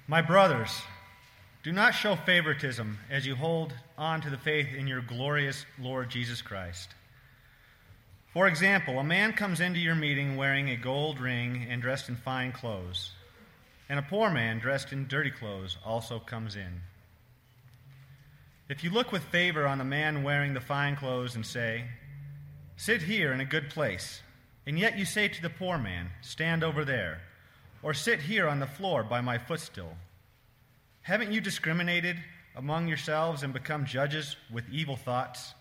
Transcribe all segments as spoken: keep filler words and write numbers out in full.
My brothers, do not show favoritism as you hold on to the faith in your glorious Lord Jesus Christ. For example, a man comes into your meeting wearing a gold ring and dressed in fine clothes, and a poor man dressed in dirty clothes also comes in. If you look with favor on the man wearing the fine clothes and say, "Sit here in a good place," and yet you say to the poor man, "Stand over there," or "Sit here on the floor by my footstool," haven't you discriminated among yourselves and become judges with evil thoughts?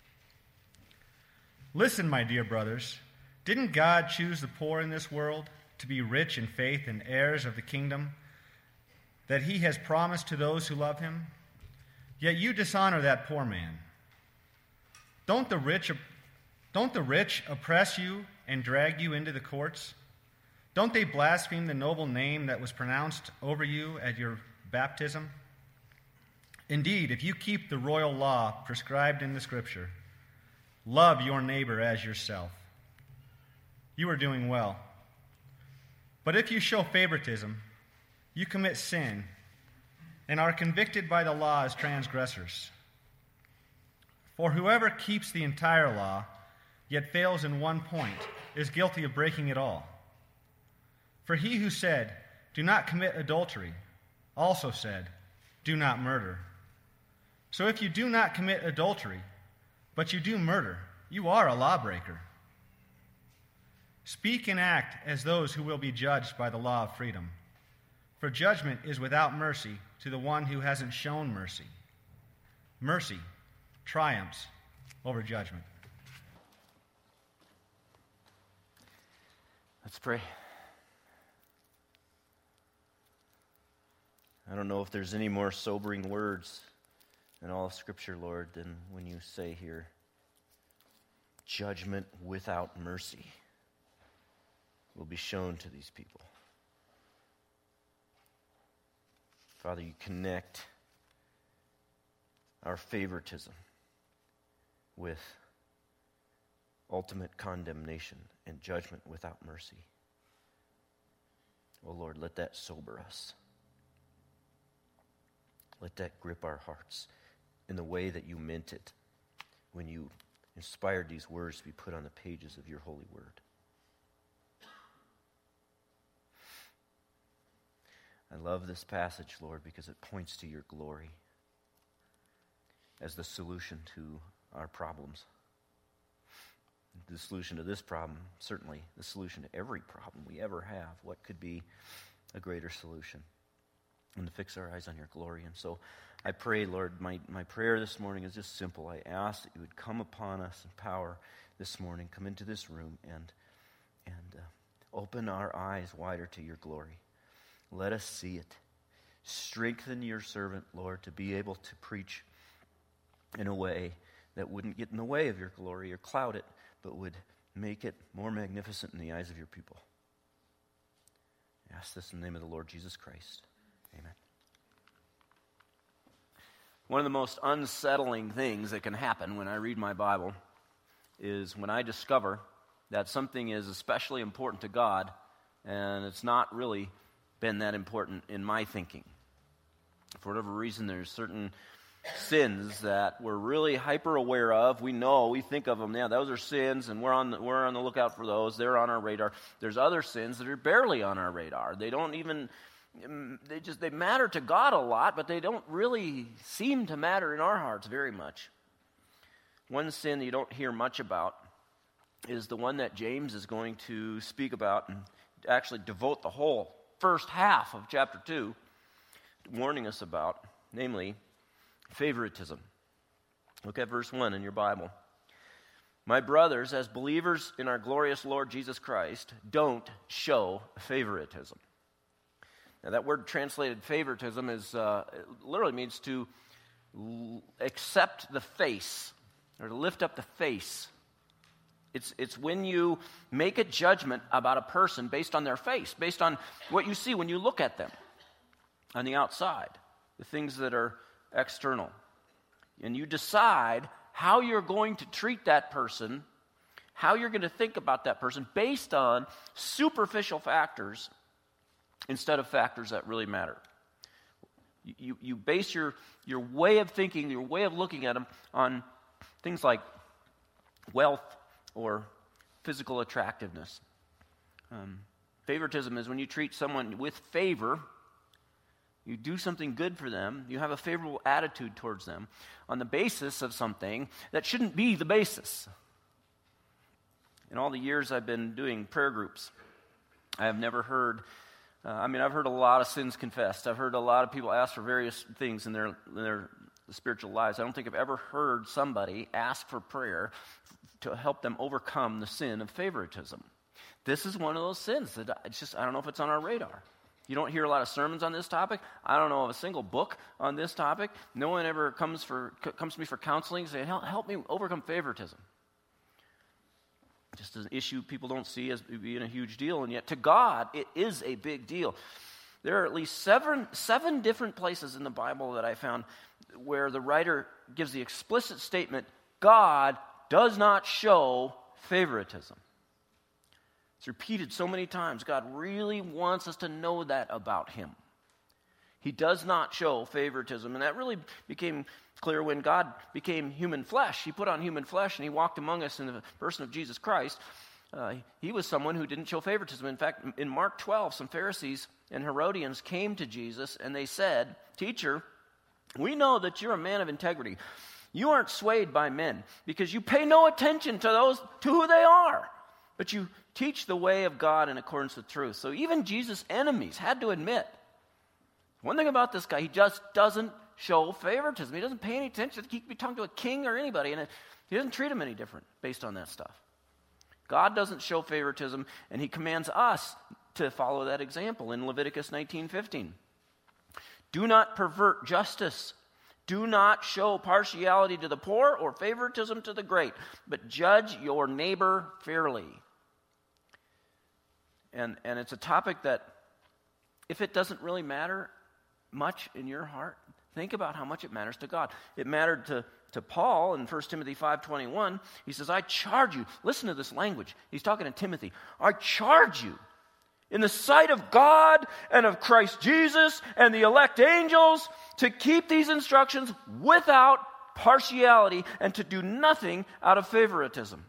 Listen, my dear brothers, didn't God choose the poor in this world to be rich in faith and heirs of the kingdom that he has promised to those who love him? Yet you dishonor that poor man. Don't the rich, don't the rich oppress you and drag you into the courts? Don't they blaspheme the noble name that was pronounced over you at your baptism? Indeed, if you keep the royal law prescribed in the Scripture, love your neighbor as yourself, you are doing well. But if you show favoritism, you commit sin and are convicted by the law as transgressors. For whoever keeps the entire law, yet fails in one point, is guilty of breaking it all. For he who said, "Do not commit adultery," also said, "Do not murder." So if you do not commit adultery, but you do murder, you are a lawbreaker. Speak and act as those who will be judged by the law of freedom. For judgment is without mercy to the one who hasn't shown mercy. Mercy triumphs over judgment. Let's pray. I don't know if there's any more sobering words in all of Scripture, Lord, than when you say here, judgment without mercy will be shown to these people. Father, you connect our favoritism with ultimate condemnation and judgment without mercy. Oh Lord, let that sober us. Let that grip our hearts in the way that you meant it when you inspired these words to be put on the pages of your holy word. I love this passage, Lord, because it points to your glory as the solution to our problems. The solution to this problem, certainly the solution to every problem we ever have. What could be a greater solution? And to fix our eyes on your glory. And so I pray, Lord, my, my prayer this morning is just simple. I ask that you would come upon us in power this morning, come into this room and, and uh, open our eyes wider to your glory. Let us see it. Strengthen your servant, Lord, to be able to preach in a way that wouldn't get in the way of your glory or cloud it, but would make it more magnificent in the eyes of your people. I ask this in the name of the Lord Jesus Christ. Amen. One of the most unsettling things that can happen when I read my Bible is when I discover that something is especially important to God and it's not really been that important in my thinking. For whatever reason, there's certain sins that we're really hyper aware of. We know, we think of them, yeah, those are sins, and we're on the, we're on the lookout for those. They're on our radar. There's other sins that are barely on our radar. They don't even, they just, they matter to God a lot, but they don't really seem to matter in our hearts very much. One sin that you don't hear much about is the one that James is going to speak about and actually devote the whole first half of chapter two warning us about, namely favoritism. Look at verse one in your Bible. My brothers, as believers in our glorious Lord Jesus Christ, don't show favoritism. Now that word translated favoritism is uh, it literally means to l- accept the face or to lift up the face. It's it's when you make a judgment about a person based on their face, based on what you see when you look at them on the outside, the things that are external. And you decide how you're going to treat that person, how you're going to think about that person based on superficial factors instead of factors that really matter. You, you, you base your, your way of thinking, your way of looking at them on things like wealth or physical attractiveness. Um, favoritism is when you treat someone with favor, you do something good for them, you have a favorable attitude towards them on the basis of something that shouldn't be the basis. In all the years I've been doing prayer groups, I have never heard, uh, I mean, I've heard a lot of sins confessed. I've heard a lot of people ask for various things in their, in their spiritual lives. I don't think I've ever heard somebody ask for prayer to help them overcome the sin of favoritism. This is one of those sins that it's just, I don't know if it's on our radar. You don't hear a lot of sermons on this topic. I don't know of a single book on this topic. No one ever comes for comes to me for counseling and say, help, help me overcome favoritism. Just an issue people don't see as being a huge deal, and yet to God, it is a big deal. There are at least seven, seven different places in the Bible that I found where the writer gives the explicit statement, God does not show favoritism. It's repeated so many times. God really wants us to know that about him. He does not show favoritism. And that really became clear when God became human flesh. He put on human flesh and he walked among us in the person of Jesus Christ. Uh, he was someone who didn't show favoritism. In fact, in Mark twelve, some Pharisees and Herodians came to Jesus and they said, Teacher, we know that you're a man of integrity. You aren't swayed by men because you pay no attention to those, to who they are. But you teach the way of God in accordance with truth. So even Jesus' enemies had to admit, one thing about this guy, he just doesn't show favoritism. He doesn't pay any attention. He could be talking to a king or anybody, and he doesn't treat him any different based on that stuff. God doesn't show favoritism, and he commands us to follow that example in Leviticus nineteen fifteen. Do not pervert justice. Do not show partiality to the poor or favoritism to the great, but judge your neighbor fairly. And, and it's a topic that, if it doesn't really matter much in your heart, think about how much it matters to God. It mattered to, to Paul in First Timothy five twenty-one. He says, I charge you. Listen to this language. He's talking to Timothy. I charge you in the sight of God and of Christ Jesus and the elect angels to keep these instructions without partiality and to do nothing out of favoritism.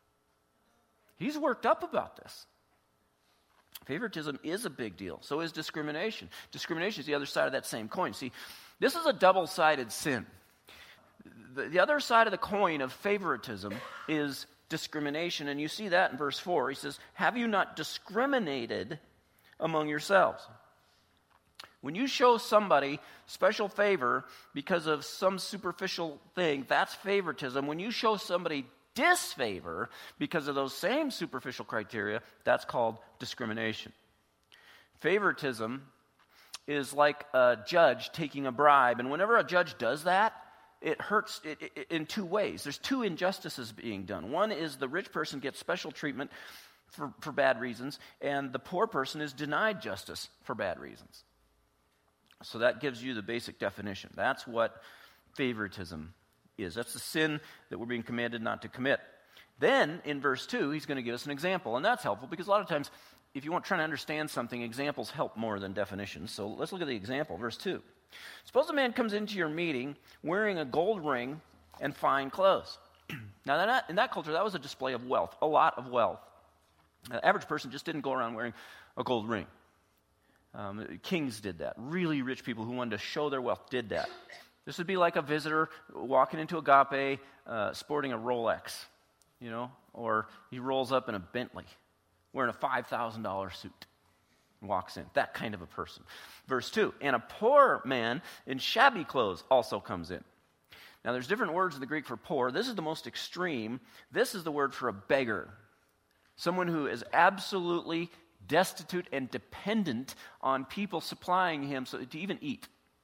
He's worked up about this. Favoritism is a big deal. So is discrimination. Discrimination is the other side of that same coin. See, this is a double-sided sin. The, the other side of the coin of favoritism is discrimination, and you see that in verse four. He says, have you not discriminated among yourselves? When you show somebody special favor because of some superficial thing, that's favoritism. When you show somebody disfavor because of those same superficial criteria, that's called discrimination. Favoritism is like a judge taking a bribe, and whenever a judge does that, it hurts it, it, in two ways. There's two injustices being done. One is the rich person gets special treatment for, for bad reasons, and the poor person is denied justice for bad reasons. So that gives you the basic definition. That's what favoritism is. That's the sin that we're being commanded not to commit. Then, in verse two, he's going to give us an example, and that's helpful because a lot of times, if you want trying to understand something, examples help more than definitions. So let's look at the example, verse two. Suppose a man comes into your meeting wearing a gold ring and fine clothes. Now, that, in that culture, that was a display of wealth, a lot of wealth. The average person just didn't go around wearing a gold ring. Um, kings did that. Really rich people who wanted to show their wealth did that. This would be like a visitor walking into Agape, uh, sporting a Rolex, you know, or he rolls up in a Bentley, wearing a five thousand dollars suit, and walks in. That kind of a person. Verse two, and a poor man in shabby clothes also comes in. Now, there's different words in the Greek for poor. This is the most extreme. This is the word for a beggar, someone who is absolutely destitute and dependent on people supplying him so to even eat.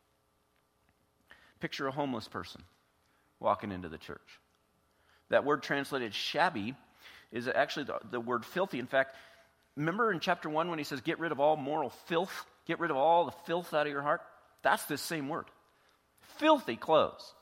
Picture a homeless person walking into the church. That word translated shabby is actually the, the word filthy. In fact, remember in chapter one when he says, get rid of all moral filth, get rid of all the filth out of your heart? That's this same word. Filthy clothes.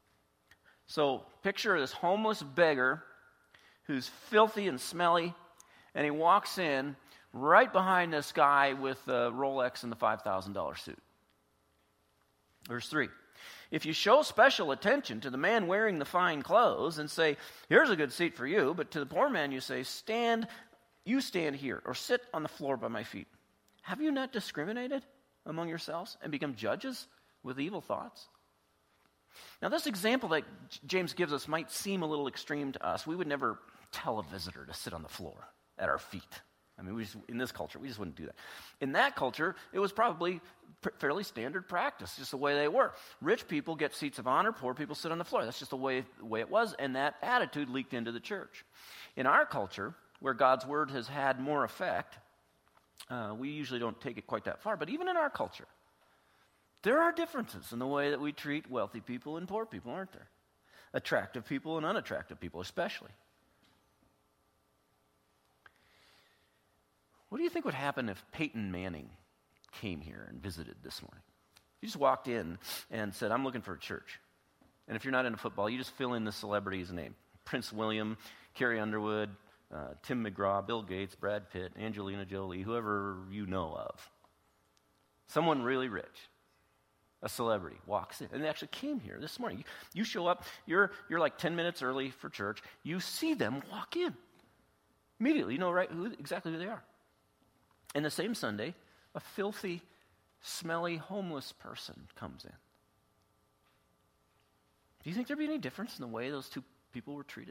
So picture this homeless beggar who's filthy and smelly, and he walks in right behind this guy with the Rolex and the five thousand dollars suit. Verse three. If you show special attention to the man wearing the fine clothes and say, here's a good seat for you, but to the poor man you say, stand, you stand here, or sit on the floor by my feet. Have you not discriminated among yourselves and become judges with evil thoughts? Now, this example that James gives us might seem a little extreme to us. We would never tell a visitor to sit on the floor at our feet. I mean, we just, in this culture, we just wouldn't do that. In that culture, it was probably pr- fairly standard practice, just the way they were. Rich people get seats of honor, poor people sit on the floor. That's just the way, the way it was, and that attitude leaked into the church. In our culture, where God's word has had more effect, uh, we usually don't take it quite that far, but even in our culture, there are differences in the way that we treat wealthy people and poor people, aren't there? Attractive people and unattractive people, especially. What do you think would happen if Peyton Manning came here and visited this morning? You just walked in and said, I'm looking for a church. And if you're not into football, you just fill in the celebrity's name. Prince William, Carrie Underwood, uh, Tim McGraw, Bill Gates, Brad Pitt, Angelina Jolie, whoever you know of. Someone really rich, a celebrity, walks in. And they actually came here this morning. You, you show up, you're, you're like ten minutes early for church. You see them walk in. Immediately, you know right who, exactly who they are. And the same Sunday, a filthy, smelly, homeless person comes in. Do you think there'd be any difference in the way those two people were treated?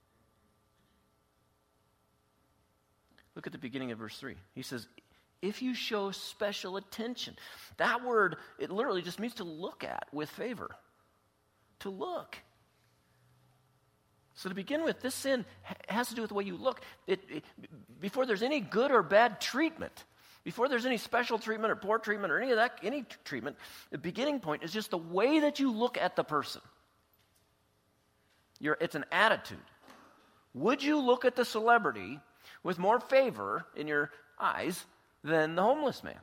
Look at the beginning of verse three. He says, if you show special attention. That word, it literally just means to look at with favor. To look. So to begin with, this sin has to do with the way you look. It, it, before there's any good or bad treatment, before there's any special treatment or poor treatment or any of that, any treatment, the beginning point is just the way that you look at the person. You're, it's an attitude. Would you look at the celebrity with more favor in your eyes than the homeless man?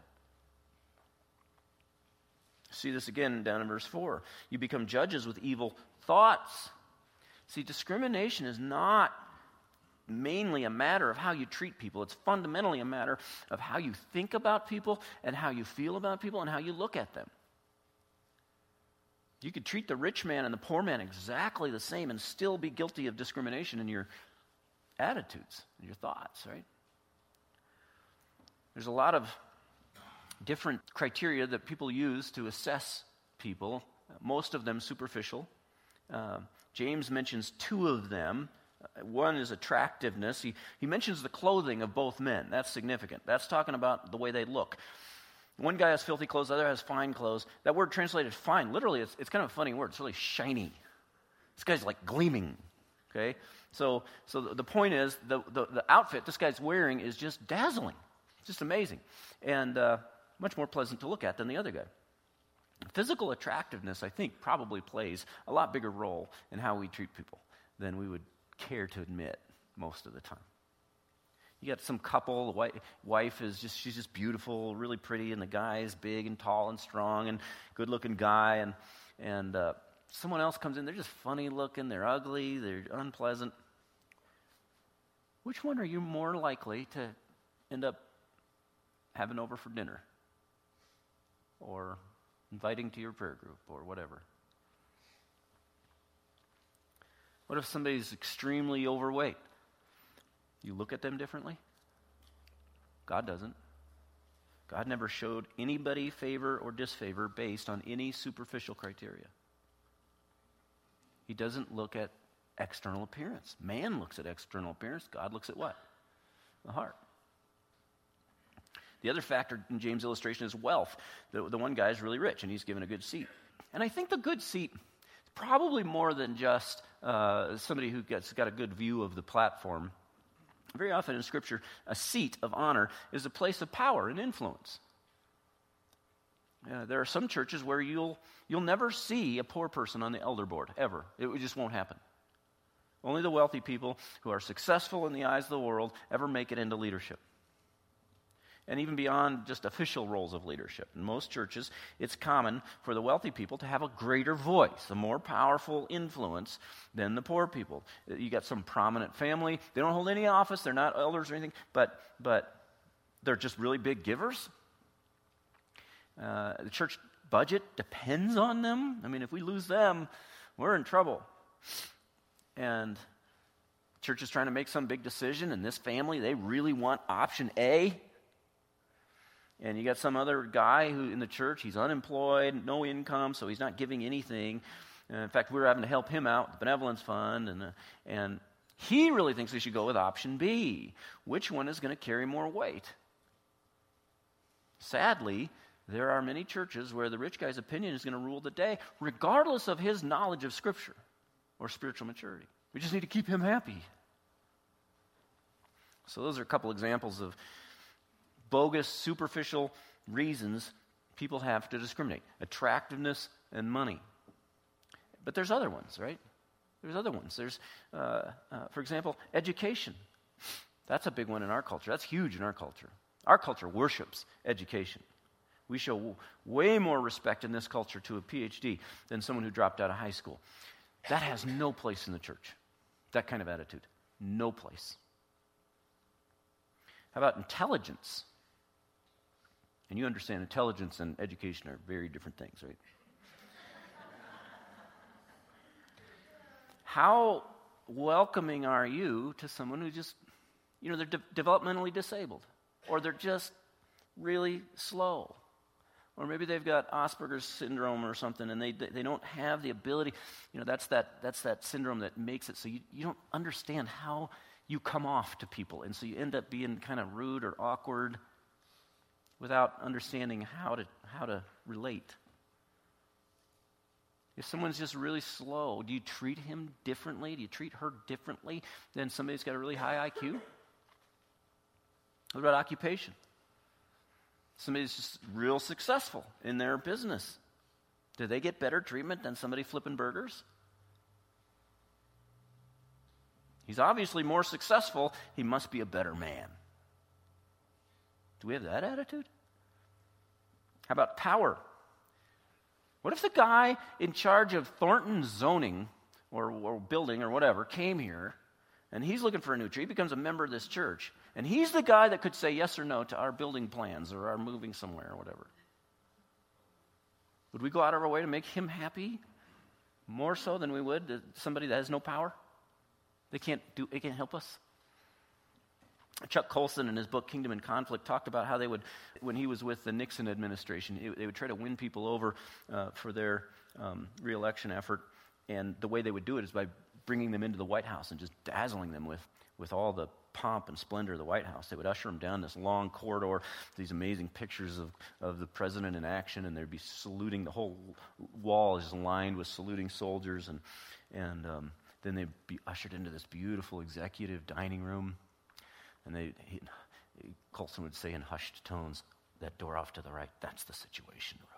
See this again down in verse four. You become judges with evil thoughts. See, discrimination is not mainly a matter of how you treat people. It's fundamentally a matter of how you think about people and how you feel about people and how you look at them. You could treat the rich man and the poor man exactly the same and still be guilty of discrimination in your attitudes and your thoughts, right? There's a lot of different criteria that people use to assess people, most of them superficial. Uh, James mentions two of them. Uh, one is attractiveness. He, he mentions the clothing of both men. That's significant. That's talking about the way they look. One guy has filthy clothes, the other has fine clothes. That word translated fine, literally, it's, it's kind of a funny word. It's really shiny. This guy's like gleaming, okay? So so the, the point is, the, the, the outfit this guy's wearing is just dazzling. It's just amazing. And uh, much more pleasant to look at than the other guy. Physical attractiveness, I think, probably plays a lot bigger role in how we treat people than we would care to admit most of the time. You got some couple, the wife, wife is just, she's just beautiful, really pretty, and the guy is big and tall and strong and good-looking guy, and, and uh, someone else comes in, they're just funny-looking, they're ugly, they're unpleasant. Which one are you more likely to end up having over for dinner? Or inviting to your prayer group, or whatever? What if somebody's extremely overweight? You look at them differently? God doesn't. God never showed anybody favor or disfavor based on any superficial criteria. He doesn't look at external appearance. Man looks at external appearance. God looks at what? The heart. The other factor in James' illustration is wealth. The, the one guy is really rich, and he's given a good seat. And I think the good seat is probably more than just uh, somebody who gets got a good view of the platform. Very often in Scripture, a seat of honor is a place of power and influence. Uh, there are some churches where you'll you'll never see a poor person on the elder board, ever. It just won't happen. Only the wealthy people who are successful in the eyes of the world ever make it into leadership. And even beyond just official roles of leadership. In most churches, it's common for the wealthy people to have a greater voice, a more powerful influence than the poor people. You got some prominent family. They don't hold any office. They're not elders or anything, but, but they're just really big givers. Uh, the church budget depends on them. I mean, if we lose them, we're in trouble. And church is trying to make some big decision, and this family, they really want option A. And you got some other guy who in the church, he's unemployed, no income, so he's not giving anything. Uh, in fact, we're having to help him out, the benevolence fund, and uh, and he really thinks we should go with option B. Which one is going to carry more weight? Sadly, there are many churches where the rich guy's opinion is going to rule the day, regardless of his knowledge of Scripture or spiritual maturity. We just need to keep him happy. So those are a couple examples of bogus, superficial reasons people have to discriminate. Attractiveness and money. But there's other ones, right? There's other ones. There's, uh, uh, for example, education. That's a big one in our culture. That's huge in our culture. Our culture worships education. We show w- way more respect in this culture to a P H D than someone who dropped out of high school. That has no place in the church. That kind of attitude. No place. How about intelligence? And you understand intelligence and education are very different things, right? How welcoming are you to someone who just, you know, they're de- developmentally disabled, or they're just really slow, or maybe they've got Asperger's syndrome or something, and they they don't have the ability, you know, that's that that's that syndrome that makes it so you, you don't understand how you come off to people, and so you end up being kind of rude or awkward without understanding how to how to relate. If someone's just really slow, do you treat him differently? Do you treat her differently than somebody who's got a really high I Q? What about occupation? Somebody who's just real successful in their business. Do they get better treatment than somebody flipping burgers? He's obviously more successful. He must be a better man. Do we have that attitude? How about power? What if the guy in charge of Thornton zoning or, or building or whatever came here and he's looking for a new tree, he becomes a member of this church, and he's the guy that could say yes or no to our building plans or our moving somewhere or whatever? Would we go out of our way to make him happy more so than we would to somebody that has no power? They can't do. They can't help us. Chuck Colson, in his book Kingdom in Conflict, talked about how they would, when he was with the Nixon administration, he, they would try to win people over uh, for their um, re-election effort, and the way they would do it is by bringing them into the White House and just dazzling them with, with all the pomp and splendor of the White House. They would usher them down this long corridor, these amazing pictures of, of the president in action, and they'd be saluting. The whole wall is lined with saluting soldiers, and, and um, then they'd be ushered into this beautiful executive dining room. And they, he, Colson would say in hushed tones, that door off to the right, that's the Situation Room.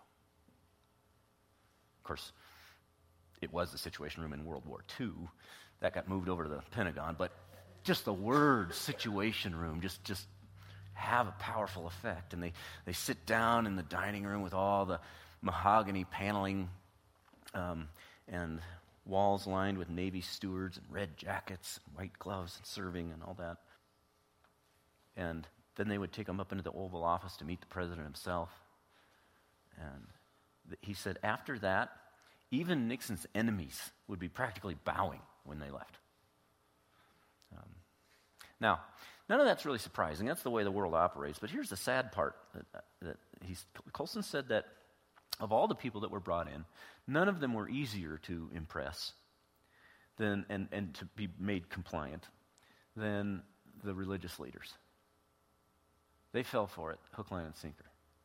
Of course, it was the Situation Room in World War Two. That got moved over to the Pentagon. But just the word Situation Room just, just have a powerful effect. And they, they sit down in the dining room with all the mahogany paneling um, and walls lined with Navy stewards and red jackets and white gloves and serving and all that. And then they would take him up into the Oval Office to meet the president himself. And th- he said after that, even Nixon's enemies would be practically bowing when they left. Um, now, none of that's really surprising. That's the way the world operates. But here's the sad part. That, that he's, Colson said that of all the people that were brought in, none of them were easier to impress than and, and to be made compliant than the religious leaders. They fell for it, hook, line, and sinker.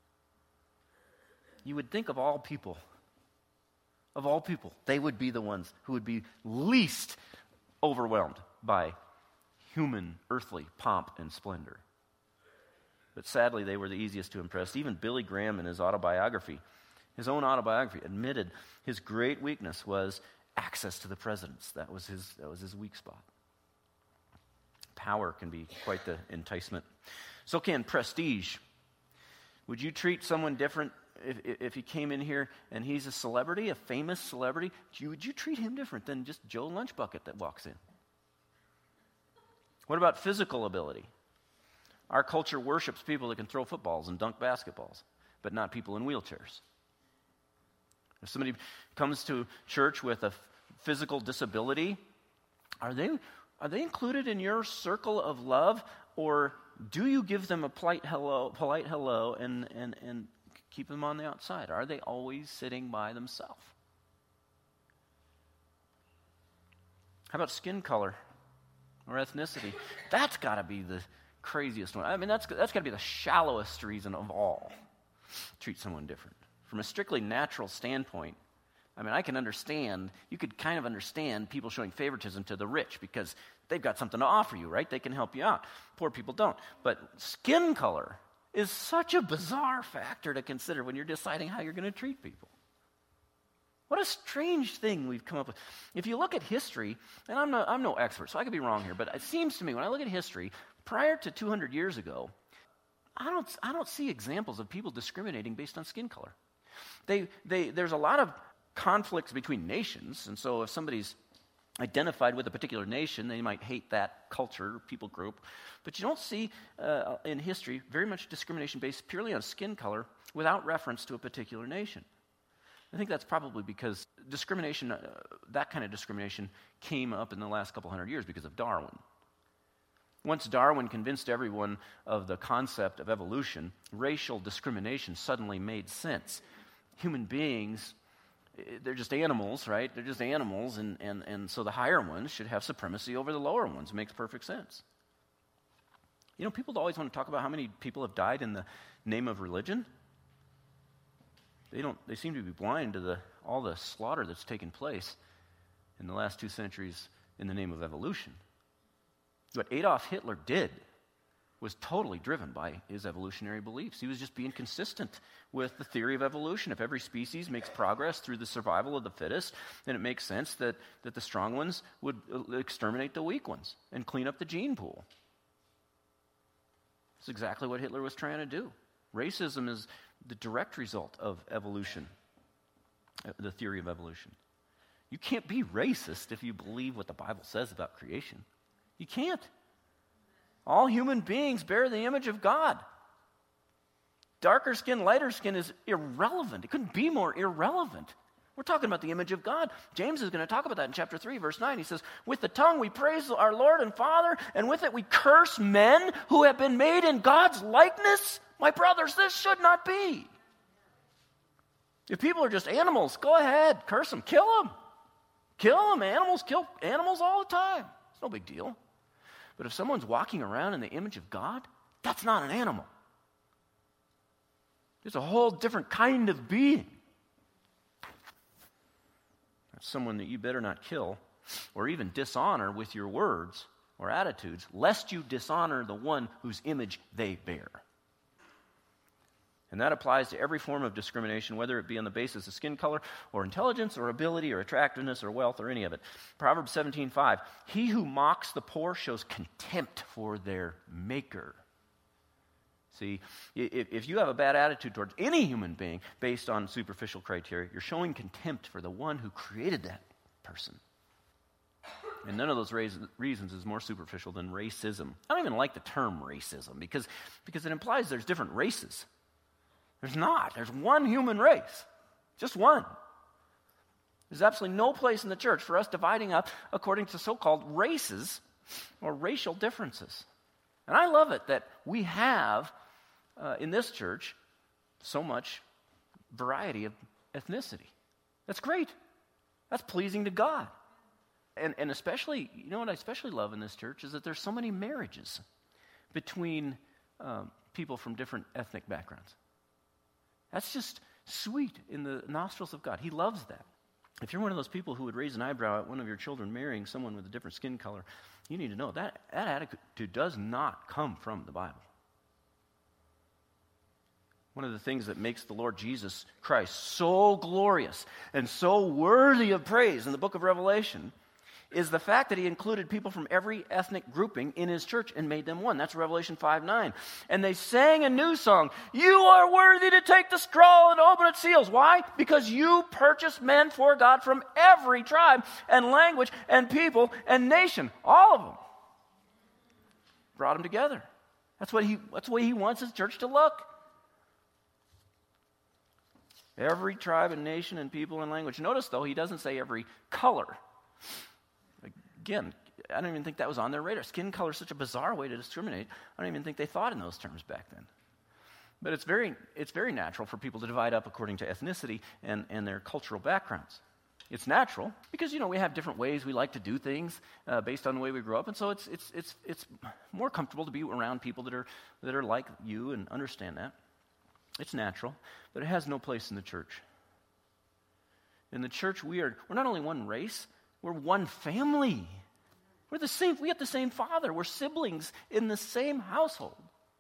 You would think of all people, of all people, they would be the ones who would be least overwhelmed by human, earthly pomp and splendor. But sadly, they were the easiest to impress. Even Billy Graham, in his autobiography, his own autobiography, admitted his great weakness was access to the presidents. That was his, that was his weak spot. Power can be quite the enticement. So can prestige. Would you treat someone different if, if he came in here and he's a celebrity, a famous celebrity? Would you treat him different than just Joe Lunchbucket that walks in? What about physical ability? Our culture worships people that can throw footballs and dunk basketballs. but not people in wheelchairs. If somebody comes to church with a f- physical disability, are they are they included in your circle of love, or do you give them a polite hello, polite hello and, and, and keep them on the outside? Are they always sitting by themselves? How about skin color or ethnicity? That's got to be the craziest one. I mean, that's that's got to be the shallowest reason of all. Treat someone different. From a strictly natural standpoint, I mean, I can understand, you could kind of understand people showing favoritism to the rich because they've got something to offer you, right? They can help you out. Poor people don't. But skin color is such a bizarre factor to consider when you're deciding how you're going to treat people. What a strange thing we've come up with. If you look at history, and I'm no, I'm no expert, so I could be wrong here, but it seems to me when I look at history, prior to two hundred years ago, I don't, I don't see examples of people discriminating based on skin color. They, they, there's a lot of conflicts between nations, and so if somebody's identified with a particular nation, they might hate that culture, people group. But you don't see uh, in history very much discrimination based purely on skin color without reference to a particular nation. I think that's probably because discrimination, uh, that kind of discrimination came up in the last couple hundred years because of Darwin. Once Darwin convinced everyone of the concept of evolution, racial discrimination suddenly made sense. Human beings, they're just animals, right? They're just animals, and, and, and so the higher ones should have supremacy over the lower ones. It makes perfect sense. You know, people always want to talk about how many people have died in the name of religion. They don't. They seem to be blind to the all the slaughter that's taken place in the last two centuries in the name of evolution. What Adolf Hitler did was totally driven by his evolutionary beliefs. He was just being consistent with the theory of evolution. If every species makes progress through the survival of the fittest, then it makes sense that, that the strong ones would exterminate the weak ones and clean up the gene pool. That's exactly what Hitler was trying to do. Racism is the direct result of evolution, the theory of evolution. You can't be racist if you believe what the Bible says about creation. You can't. All human beings bear the image of God. Darker skin, lighter skin is irrelevant. It couldn't be more irrelevant. We're talking about the image of God. James is going to talk about that in chapter three, verse nine. He says, with the tongue we praise our Lord and Father, and with it we curse men who have been made in God's likeness. My brothers, this should not be. If people are just animals, go ahead, curse them, kill them. Kill them. Animals kill animals all the time. It's no big deal. But if someone's walking around in the image of God, that's not an animal. It's a whole different kind of being. That's someone that you better not kill or even dishonor with your words or attitudes, lest you dishonor the one whose image they bear. And that applies to every form of discrimination, whether it be on the basis of skin color or intelligence or ability or attractiveness or wealth or any of it. Proverbs seventeen five, he who mocks the poor shows contempt for their maker. See, if, if you have a bad attitude towards any human being based on superficial criteria, you're showing contempt for the one who created that person. And none of those reasons is more superficial than racism. I don't even like the term racism because, because it implies there's different races. There's not. There's one human race. Just one. There's absolutely no place in the church for us dividing up according to so-called races or racial differences. And I love it that we have, uh, in this church, so much variety of ethnicity. That's great. That's pleasing to God. And, and especially, you know what I especially love in this church is that there's so many marriages between um, people from different ethnic backgrounds. That's just sweet in the nostrils of God. He loves that. If you're one of those people who would raise an eyebrow at one of your children marrying someone with a different skin color, you need to know that that attitude does not come from the Bible. One of the things that makes the Lord Jesus Christ so glorious and so worthy of praise in the book of Revelation is the fact that he included people from every ethnic grouping in his church and made them one. That's Revelation five nine. And they sang a new song. You are worthy to take the scroll and open its seals. Why? Because you purchased men for God from every tribe and language and people and nation. All of them. Brought them together. That's what he, that's the way he wants his church to look. Every tribe and nation and people and language. Notice, though, he doesn't say every color. Again, I don't even think that was on their radar. Skin color is such a bizarre way to discriminate. I don't even think they thought in those terms back then. But it's very, it's very natural for people to divide up according to ethnicity and, and their cultural backgrounds. It's natural because, you know, we have different ways we like to do things uh, based on the way we grew up. And so it's, it's, it's, it's more comfortable to be around people that are, that are like you and understand that. It's natural, but it has no place in the church. In the church, we are, we're not only one race, we're one family. We're the same, we have the same father. We're siblings in the same household.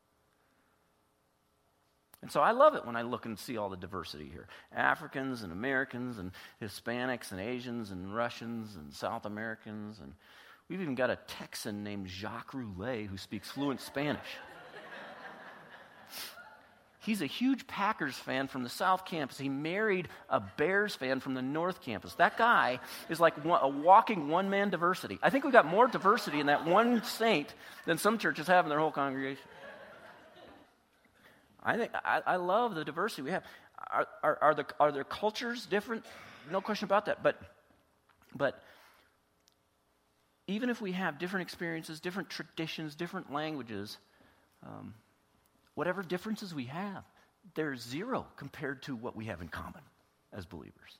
And so I love it when I look and see all the diversity here. Africans and Americans and Hispanics and Asians and Russians and South Americans. And we've even got a Texan named Jacques Roulet who speaks fluent Spanish. He's a huge Packers fan from the South Campus. He married a Bears fan from the North Campus. That guy is like one, a walking one-man diversity. I think we've got more diversity in that one saint than some churches have in their whole congregation. I think I, I love the diversity we have. Are, are, are, the, are their cultures different? No question about that. But, but even if we have different experiences, different traditions, different languages, um, whatever differences we have, they're zero compared to what we have in common as believers.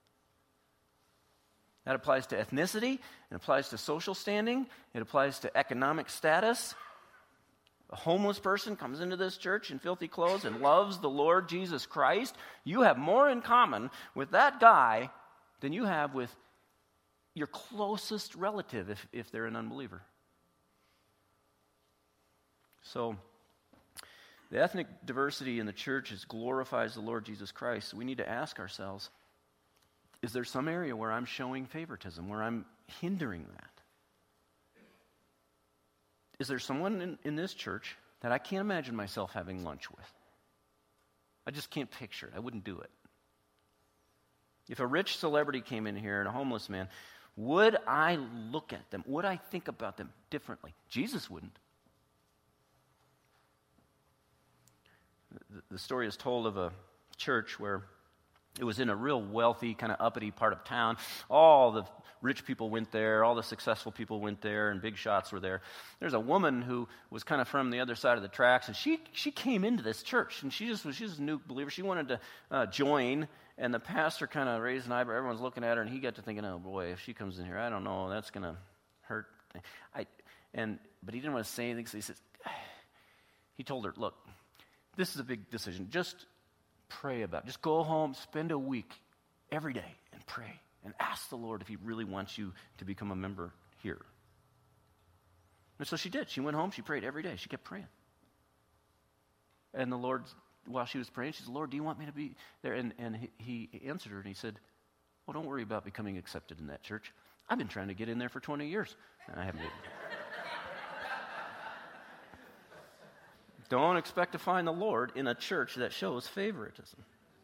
That applies to ethnicity, it applies to social standing, it applies to economic status. A homeless person comes into this church in filthy clothes and loves the Lord Jesus Christ. You have more in common with that guy than you have with your closest relative if, if they're an unbeliever. So, the ethnic diversity in the church is glorifies the Lord Jesus Christ. So we need to ask ourselves, is there some area where I'm showing favoritism, where I'm hindering that? Is there someone in, in this church that I can't imagine myself having lunch with? I just can't picture it. I wouldn't do it. If a rich celebrity came in here and a homeless man, would I look at them? Would I think about them differently? Jesus wouldn't. The story is told of a church where it was in a real wealthy, kind of uppity part of town. All the rich people went there, all the successful people went there, and big shots were there. There's a woman who was kind of from the other side of the tracks, and she she came into this church, and she just was she's a new believer. She wanted to uh, join, and the pastor kind of raised an eyebrow. Everyone's looking at her, and he got to thinking, oh boy, if she comes in here, I don't know, that's going to hurt. I and But he didn't want to say anything, so he says, he told her, look, this is a big decision. Just pray about it. Just go home, spend a week every day and pray and ask the Lord if he really wants you to become a member here. And so she did. She went home. She prayed every day. She kept praying. And the Lord, while she was praying, she said, Lord, do you want me to be there? And, and he, he answered her and he said, well, don't worry about becoming accepted in that church. I've been trying to get in there for twenty years. And I haven't been. Don't expect to find the Lord in a church that shows favoritism.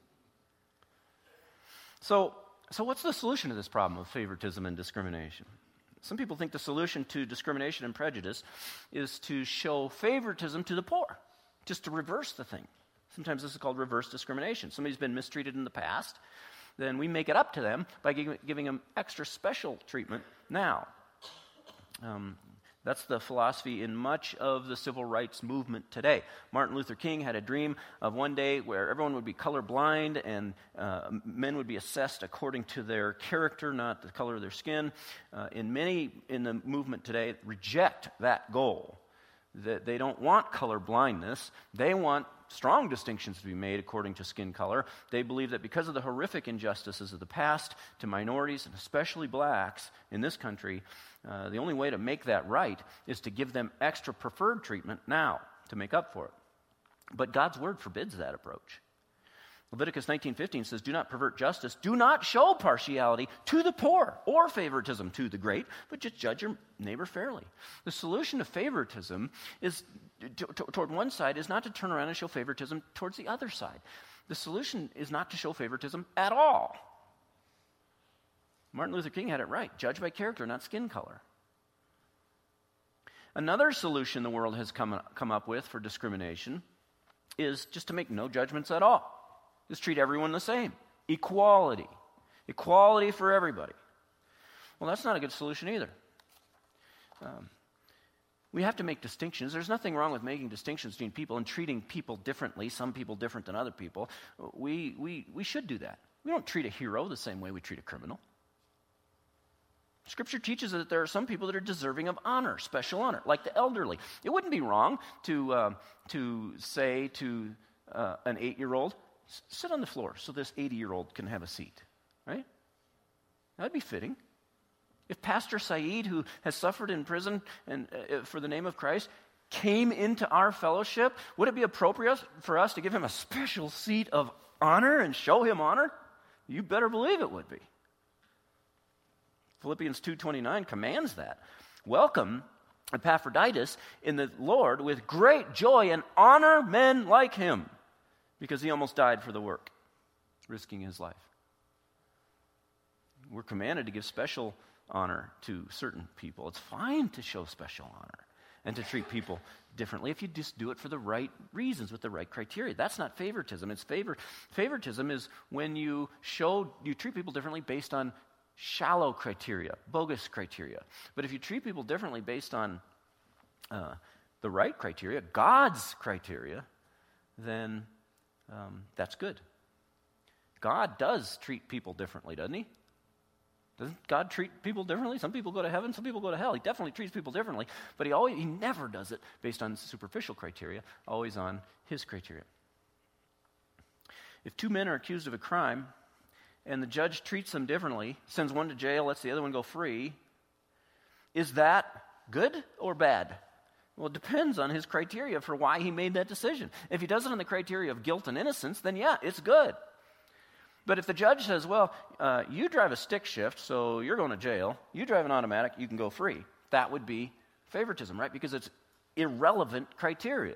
So, so what's the solution to this problem of favoritism and discrimination? Some people think the solution to discrimination and prejudice is to show favoritism to the poor, just to reverse the thing. Sometimes this is called reverse discrimination. Somebody's been mistreated in the past, then we make it up to them by giving, giving them extra special treatment now. Um, That's the philosophy in much of the civil rights movement today. Martin Luther King had a dream of one day where everyone would be colorblind and uh, men would be assessed according to their character, not the color of their skin. Uh, in many in the movement today reject that goal. That they don't want color blindness. They want strong distinctions to be made according to skin color. They believe that because of the horrific injustices of the past to minorities, and especially blacks in this country, uh, the only way to make that right is to give them extra preferred treatment now to make up for it. But God's word forbids that approach. Leviticus nineteen fifteen says, do not pervert justice, do not show partiality to the poor or favoritism to the great, but just judge your neighbor fairly. The solution to favoritism is to, to, toward one side is not to turn around and show favoritism towards the other side. The solution is not to show favoritism at all. Martin Luther King had it right. Judge by character, not skin color. Another solution the world has come, come up with for discrimination is just to make no judgments at all. Just treat everyone the same. Equality. Equality for everybody. Well, that's not a good solution either. Um, we have to make distinctions. There's nothing wrong with making distinctions between people and treating people differently, some people different than other people. We, we, we should do that. We don't treat a hero the same way we treat a criminal. Scripture teaches that there are some people that are deserving of honor, special honor, like the elderly. It wouldn't be wrong to, uh, to say to uh, an eight-year-old, sit on the floor so this eighty-year-old can have a seat, right? That would be fitting. If Pastor Saeed, who has suffered in prison and uh, for the name of Christ, came into our fellowship, would it be appropriate for us to give him a special seat of honor and show him honor? You better believe it would be. Philippians two twenty-nine commands that. Welcome Epaphroditus in the Lord with great joy and honor men like him, because he almost died for the work, risking his life. We're commanded to give special honor to certain people. It's fine to show special honor and to treat people differently if you just do it for the right reasons, with the right criteria. That's not favoritism. It's favor. Favoritism is when you show, you treat people differently based on shallow criteria, bogus criteria. But if you treat people differently based on uh, the right criteria, God's criteria, then um, that's good. God does treat people differently, doesn't he? Doesn't God treat people differently? Some people go to heaven, some people go to hell. He definitely treats people differently, but he always he never does it based on superficial criteria, always on his criteria. If two men are accused of a crime and the judge treats them differently, sends one to jail, lets the other one go free, is that good or bad? Well, it depends on his criteria for why he made that decision. If he does it on the criteria of guilt and innocence, then yeah, it's good. But if the judge says, well, uh, you drive a stick shift, so you're going to jail. You drive an automatic, you can go free. That would be favoritism, right? Because it's irrelevant criteria.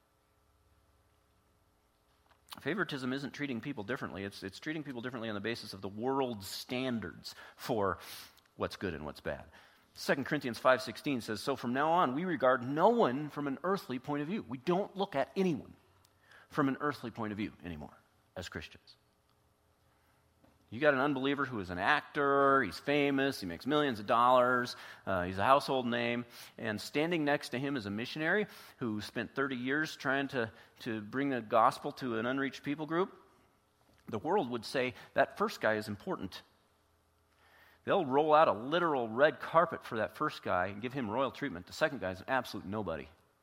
Favoritism isn't treating people differently. It's, it's treating people differently on the basis of the world's standards for what's good and what's bad. Second Corinthians five sixteen says, so from now on, we regard no one from an earthly point of view. We don't look at anyone from an earthly point of view anymore as Christians. You got an unbeliever who is an actor, he's famous, he makes millions of dollars, uh, he's a household name, and standing next to him is a missionary who spent thirty years trying to, to bring the gospel to an unreached people group. The world would say that first guy is important. They'll roll out a literal red carpet for that first guy and give him royal treatment. The second guy is an absolute nobody.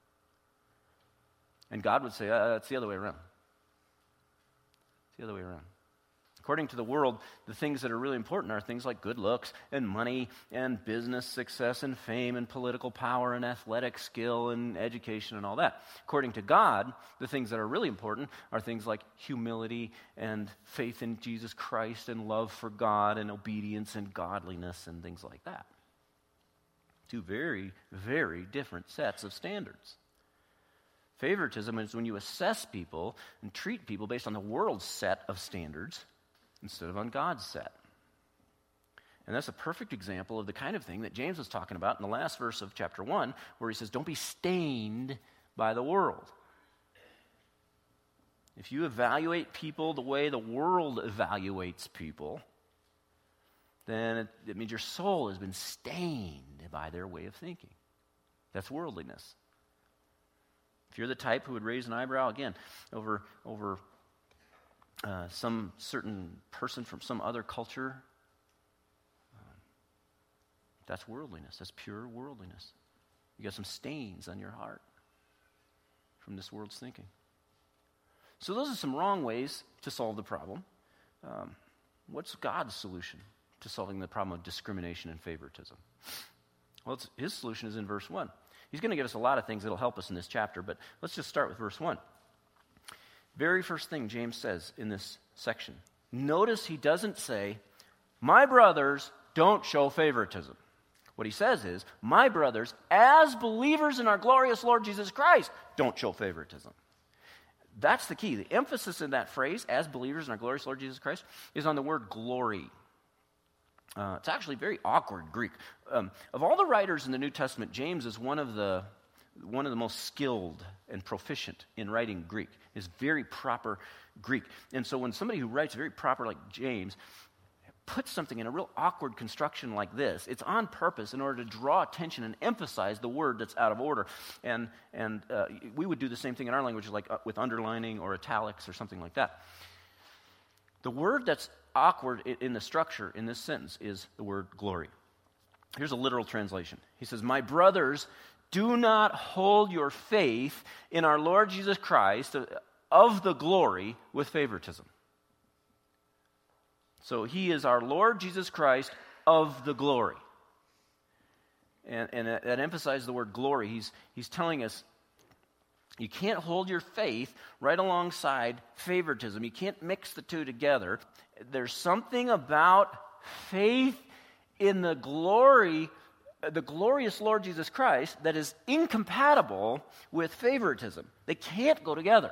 And God would say, uh, it's the other way around. It's the other way around. According to the world, the things that are really important are things like good looks and money and business success and fame and political power and athletic skill and education and all that. According to God, the things that are really important are things like humility and faith in Jesus Christ and love for God and obedience and godliness and things like that. Two very, very different sets of standards. Favoritism is when you assess people and treat people based on the world's set of standards instead of on God's set. And that's a perfect example of the kind of thing that James was talking about in the last verse of chapter one, where he says, don't be stained by the world. If you evaluate people the way the world evaluates people, then it, it means your soul has been stained by their way of thinking. That's worldliness. If you're the type who would raise an eyebrow, again, over over Uh, some certain person from some other culture, um, that's worldliness. That's pure worldliness. You got some stains on your heart from this world's thinking. So those are some wrong ways to solve the problem. Um, what's God's solution to solving the problem of discrimination and favoritism? Well, it's, his solution is in verse one. He's going to give us a lot of things that will help us in this chapter, but let's just start with verse one. Very first thing James says in this section. Notice he doesn't say, my brothers, don't show favoritism. What he says is, my brothers, as believers in our glorious Lord Jesus Christ, don't show favoritism. That's the key. The emphasis in that phrase, as believers in our glorious Lord Jesus Christ, is on the word glory. Uh, it's actually very awkward Greek. Um, of all the writers in the New Testament, James is one of the one of the most skilled and proficient in writing Greek. Is very proper Greek. And so when somebody who writes very proper, like James, puts something in a real awkward construction like this, it's on purpose in order to draw attention and emphasize the word that's out of order. And and uh, we would do the same thing in our language, like uh, with underlining or italics or something like that. The word that's awkward in the structure in this sentence is the word glory. Here's a literal translation. He says, "My brothers, do not hold your faith in our Lord Jesus Christ of the glory with favoritism." So he is our Lord Jesus Christ of the glory. And, and that, that emphasizes the word glory. He's, he's telling us you can't hold your faith right alongside favoritism. You can't mix the two together. There's something about faith in the glory, the glorious Lord Jesus Christ, that is incompatible with favoritism. They can't go together.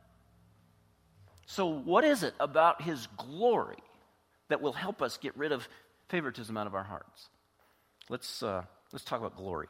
So what is it about his glory that will help us get rid of favoritism out of our hearts? Let's uh, let's talk about glory.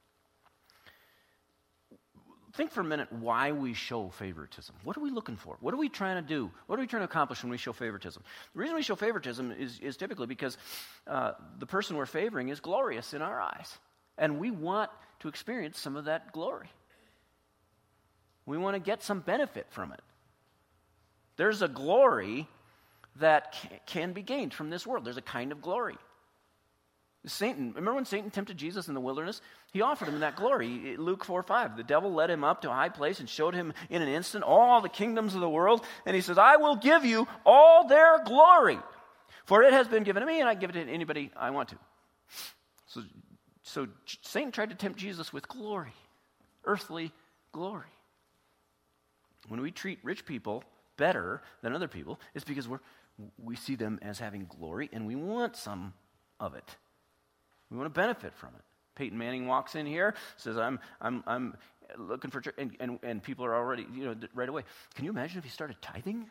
Think for a minute why we show favoritism. What are we looking for? What are we trying to do? What are we trying to accomplish when we show favoritism? The reason we show favoritism is, is typically because uh, the person we're favoring is glorious in our eyes. And we want to experience some of that glory. We want to get some benefit from it. There's a glory that can be gained from this world. There's a kind of glory. Satan, remember when Satan tempted Jesus in the wilderness? He offered him that glory. Luke four five, the devil led him up to a high place and showed him in an instant all the kingdoms of the world. And he says, "I will give you all their glory, for it has been given to me, and I give it to anybody I want to." So, so Satan tried to tempt Jesus with glory, earthly glory. When we treat rich people better than other people, it's because we're we see them as having glory, and we want some of it. We want to benefit from it. Peyton Manning walks in here, says, I'm I'm I'm looking for church, and, and, and people are already, you know, right away. Can you imagine if he started tithing?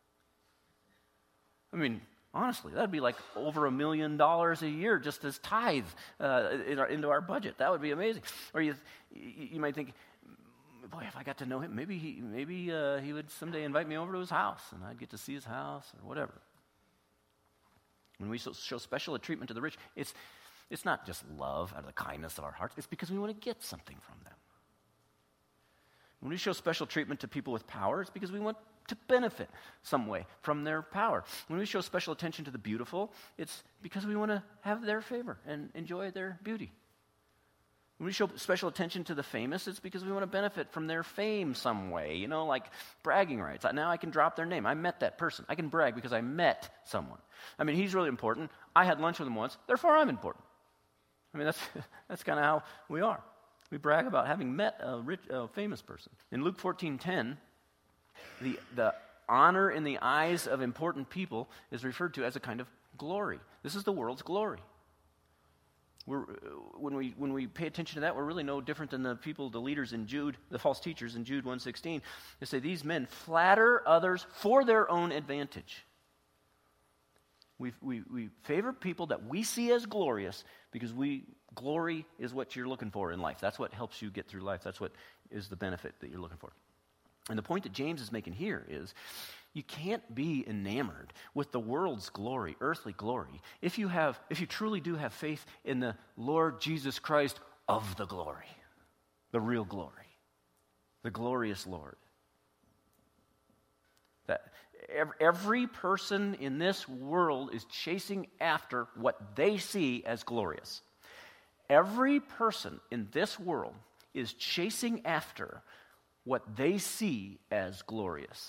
I mean, honestly, that'd be like over a million dollars a year just as tithe uh, in our, into our budget. That would be amazing. Or you you might think, boy, if I got to know him, maybe he maybe uh, he would someday invite me over to his house, and I'd get to see his house or whatever. When we show special treatment to the rich, it's it's not just love out of the kindness of our hearts. It's because we want to get something from them. When we show special treatment to people with power, it's because we want to benefit some way from their power. When we show special attention to the beautiful, it's because we want to have their favor and enjoy their beauty. When we show special attention to the famous, it's because we want to benefit from their fame some way, you know, like bragging rights. Now I can drop their name. I met that person. I can brag because I met someone. I mean, he's really important. I had lunch with him once, therefore I'm important. I mean, that's that's kind of how we are. We brag about having met a rich, a famous person. In Luke fourteen ten, the the honor in the eyes of important people is referred to as a kind of glory. This is the world's glory. We're, when we when we pay attention to that, we're really no different than the people, the leaders in Jude, the false teachers in Jude one sixteen. They say these men flatter others for their own advantage. We we we favor people that we see as glorious because we glory is what you're looking for in life. That's what helps you get through life. That's what is the benefit that you're looking for. And the point that James is making here is, you can't be enamored with the world's glory, earthly glory, if you have, if you truly do have faith in the Lord Jesus Christ of the glory, the real glory, the glorious Lord. That every person in this world is chasing after what they see as glorious. Every person in this world is chasing after what they see as glorious.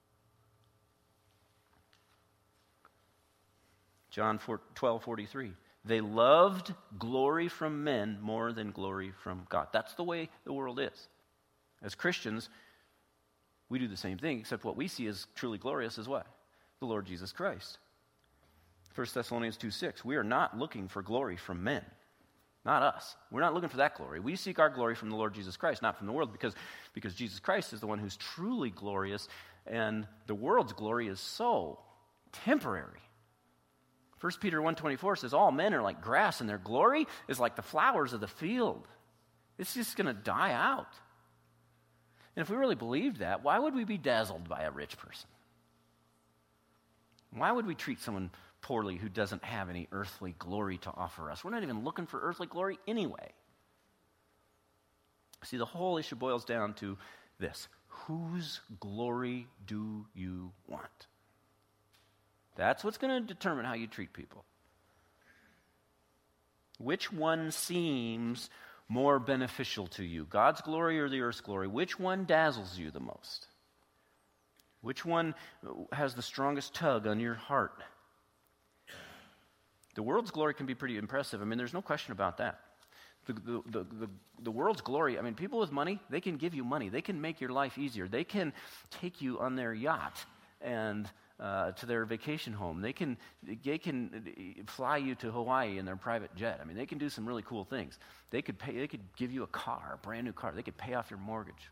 John twelve forty-three. They loved glory from men more than glory from God. That's the way the world is. As Christians, we do the same thing, except what we see as truly glorious is what? The Lord Jesus Christ. First Thessalonians two six. We are not looking for glory from men. Not us. We're not looking for that glory. We seek our glory from the Lord Jesus Christ, not from the world, because, because Jesus Christ is the one who's truly glorious, and the world's glory is so temporary. First Peter one twenty-four says, all men are like grass, and their glory is like the flowers of the field. It's just going to die out. And if we really believed that, why would we be dazzled by a rich person? Why would we treat someone poorly who doesn't have any earthly glory to offer us? We're not even looking for earthly glory anyway. See, the whole issue boils down to this. Whose glory do you want? That's what's going to determine how you treat people. Which one seems more beneficial to you, God's glory or the earth's glory? Which one dazzles you the most? Which one has the strongest tug on your heart? The world's glory can be pretty impressive. I mean, there's no question about that. The, the, the, the, the world's glory, I mean, people with money, they can give you money. They can make your life easier. They can take you on their yacht and uh, to their vacation home. They can, they can fly you to Hawaii in their private jet. I mean, they can do some really cool things. They could pay, they could give you a car, a brand new car. They could pay off your mortgage.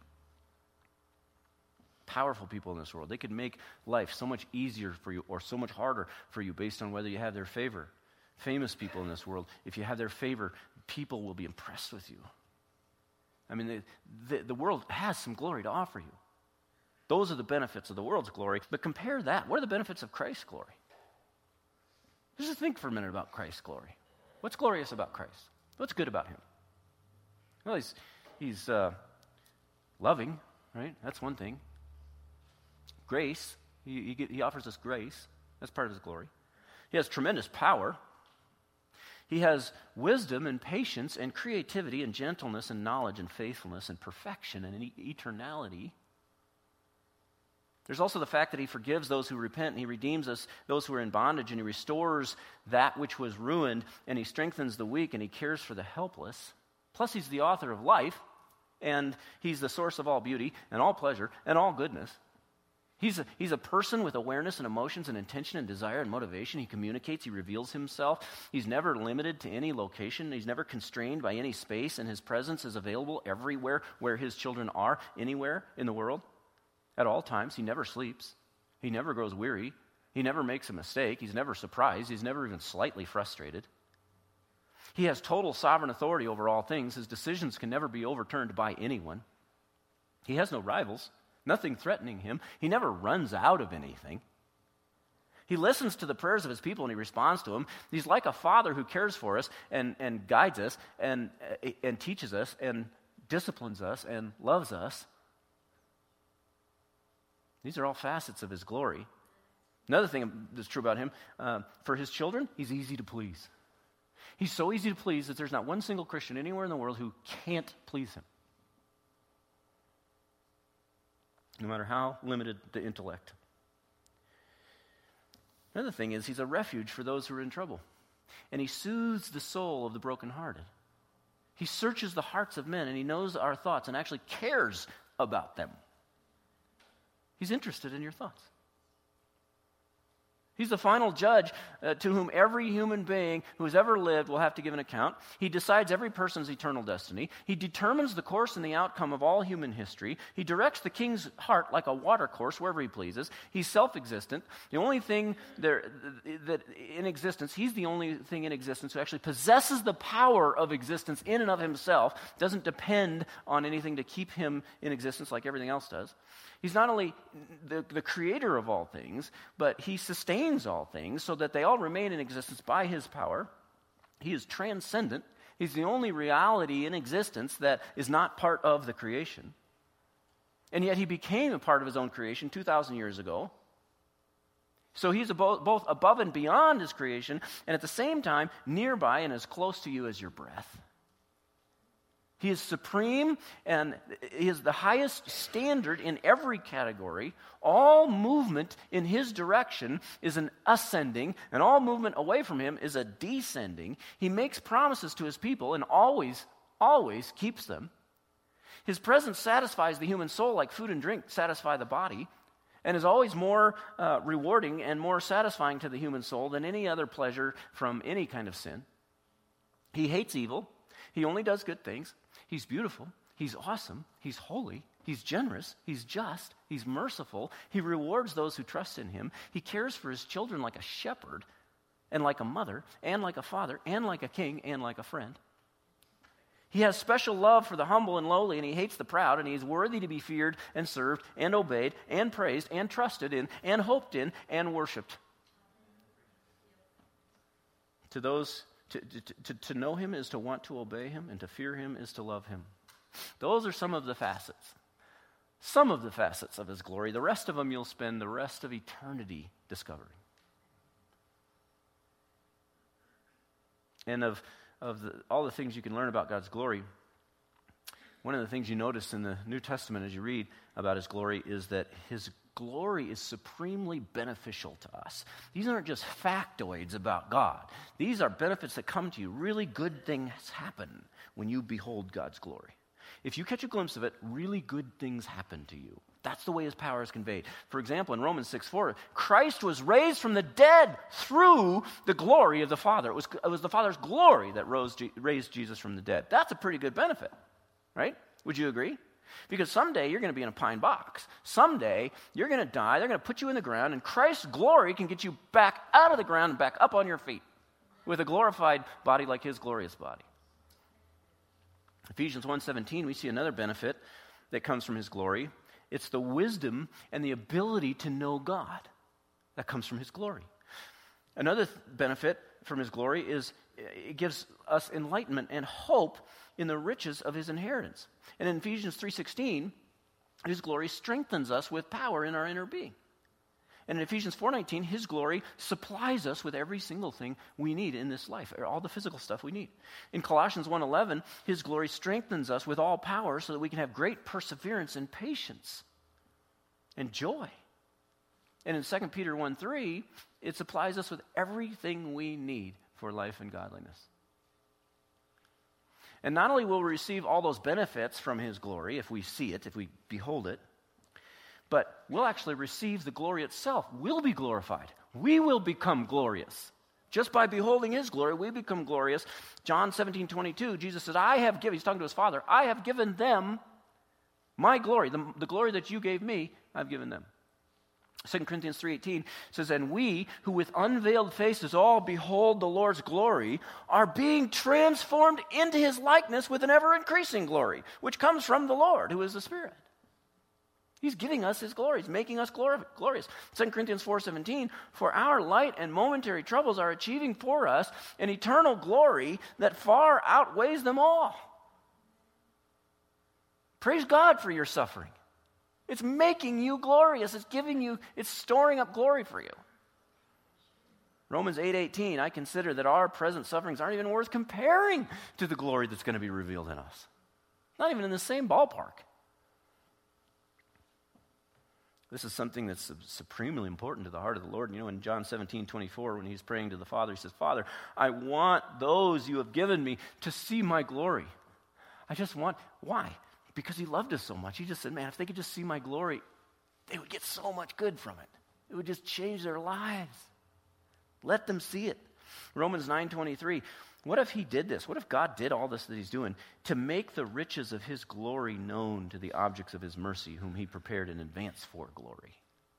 Powerful people in this world. They could make life so much easier for you or so much harder for you based on whether you have their favor. Famous people in this world, if you have their favor, people will be impressed with you. I mean, the, the, the world has some glory to offer you. Those are the benefits of the world's glory. But compare that. What are the benefits of Christ's glory? Just think for a minute about Christ's glory. What's glorious about Christ? What's good about him? Well, he's, he's uh, loving, right? That's one thing. Grace, he, he, get, he offers us grace. That's part of his glory. He has tremendous power. He has wisdom and patience and creativity and gentleness and knowledge and faithfulness and perfection and e- eternality. There's also the fact that he forgives those who repent, and he redeems us, those who are in bondage, and he restores that which was ruined, and he strengthens the weak, and he cares for the helpless. Plus, he's the author of life, and he's the source of all beauty and all pleasure and all goodness. He's a, he's a person with awareness and emotions and intention and desire and motivation. He communicates, he reveals himself. He's never limited to any location. He's never constrained by any space, and his presence is available everywhere where his children are, anywhere in the world, at all times. He never sleeps. He never grows weary. He never makes a mistake. He's never surprised. He's never even slightly frustrated. He has total sovereign authority over all things. His decisions can never be overturned by anyone. He has no rivals. Nothing threatening him. He never runs out of anything. He listens to the prayers of his people and he responds to them. He's like a father who cares for us and, and guides us and, and teaches us and disciplines us and loves us. These are all facets of his glory. Another thing that's true about him, uh, for his children, he's easy to please. He's so easy to please that there's not one single Christian anywhere in the world who can't please him. No matter how limited the intellect. Another thing is he's a refuge for those who are in trouble. And he soothes the soul of the brokenhearted. He searches the hearts of men and he knows our thoughts and actually cares about them. He's interested in your thoughts. He's the final judge uh, to whom every human being who has ever lived will have to give an account. He decides every person's eternal destiny. He determines the course and the outcome of all human history. He directs the king's heart like a watercourse wherever he pleases. He's self-existent. The only thing there, that in existence, he's the only thing in existence who actually possesses the power of existence in and of himself, doesn't depend on anything to keep him in existence like everything else does. He's not only the, the creator of all things, but he sustains all things so that they all remain in existence by his power. He is transcendent. He's the only reality in existence that is not part of the creation. And yet he became a part of his own creation two thousand years ago. So he's abo- both above and beyond his creation, and at the same time, nearby and as close to you as your breath. He is supreme, and he is the highest standard in every category. All movement in his direction is an ascending, and all movement away from him is a descending. He makes promises to his people and always, always keeps them. His presence satisfies the human soul like food and drink satisfy the body, and is always more uh, rewarding and more satisfying to the human soul than any other pleasure from any kind of sin. He hates evil. He only does good things. He's beautiful. He's awesome. He's holy. He's generous. He's just. He's merciful. He rewards those who trust in him. He cares for his children like a shepherd and like a mother and like a father and like a king and like a friend. He has special love for the humble and lowly, and he hates the proud, and he is worthy to be feared and served and obeyed and praised and trusted in and hoped in and worshiped. To those, to, to, to, to know him is to want to obey him, and to fear him is to love him. Those are some of the facets. Some of the facets of his glory. The rest of them you'll spend the rest of eternity discovering. And of, of the, all the things you can learn about God's glory, one of the things you notice in the New Testament as you read about his glory is that his glory is supremely beneficial to us. These aren't just factoids about God. These are benefits that come to you. Really good things happen when you behold God's glory. If you catch a glimpse of it, really good things happen to you. That's the way his power is conveyed. For example, in Romans six four, Christ was raised from the dead through the glory of the Father. It was, it was the Father's glory that rose, raised Jesus from the dead. That's a pretty good benefit, right? Would you agree? Because someday you're going to be in a pine box. Someday you're going to die. They're going to put you in the ground, and Christ's glory can get you back out of the ground and back up on your feet with a glorified body like his glorious body. Ephesians one seventeen, we see another benefit that comes from his glory. It's the wisdom and the ability to know God that comes from his glory. Another th- benefit from his glory is it gives us enlightenment and hope in the riches of his inheritance. And in Ephesians three sixteen, his glory strengthens us with power in our inner being. And in Ephesians four nineteen, his glory supplies us with every single thing we need in this life, all the physical stuff we need. In Colossians one eleven, his glory strengthens us with all power so that we can have great perseverance and patience and joy. And in Second Peter one three, it supplies us with everything we need for life and godliness. And not only will we receive all those benefits from his glory, if we see it, if we behold it, but we'll actually receive the glory itself. We'll be glorified. We will become glorious. Just by beholding his glory, we become glorious. John seventeen twenty-two, Jesus says, I have given, he's talking to his Father, I have given them my glory. The, the glory that you gave me, I've given them. Second Corinthians three eighteen says, and we who with unveiled faces all behold the Lord's glory are being transformed into his likeness with an ever-increasing glory, which comes from the Lord, who is the Spirit. He's giving us his glory. He's making us glorious. Second Corinthians four seventeen, for our light and momentary troubles are achieving for us an eternal glory that far outweighs them all. Praise God for your suffering. It's making you glorious. It's giving you, it's storing up glory for you. Romans eight eighteen, I consider that our present sufferings aren't even worth comparing to the glory that's going to be revealed in us. Not even in the same ballpark. This is something that's supremely important to the heart of the Lord. You know, in John seventeen twenty-four, when he's praying to the Father, he says, Father, I want those you have given me to see my glory. I just want, why? Because he loved us so much. He just said, man, if they could just see my glory, they would get so much good from it. It would just change their lives. Let them see it. Romans nine twenty-three, what if he did this? What if God did all this that he's doing to make the riches of his glory known to the objects of his mercy, whom he prepared in advance for glory?